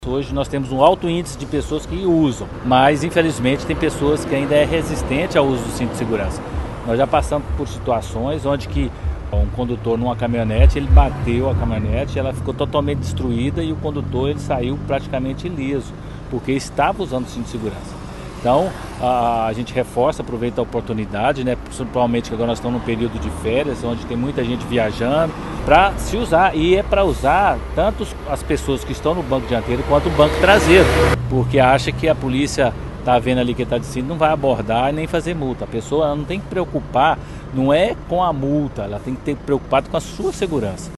Hoje nós temos um alto índice de pessoas que usam, mas infelizmente tem pessoas que ainda é resistente ao uso do cinto de segurança. Nós já passamos por situações onde que um condutor numa caminhonete, ele bateu a caminhonete, ela ficou totalmente destruída e o condutor ele saiu praticamente ileso, porque estava usando o cinto de segurança. Então a gente reforça, aproveita a oportunidade, né? Principalmente que agora nós estamos num período de férias, onde tem muita gente viajando, para se usar, e é para usar tanto as pessoas que estão no banco dianteiro quanto o banco traseiro, porque acha que a polícia está vendo ali que está de cinto, não vai abordar nem fazer multa. A pessoa não tem que preocupar, não é com a multa, ela tem que ter preocupado com a sua segurança.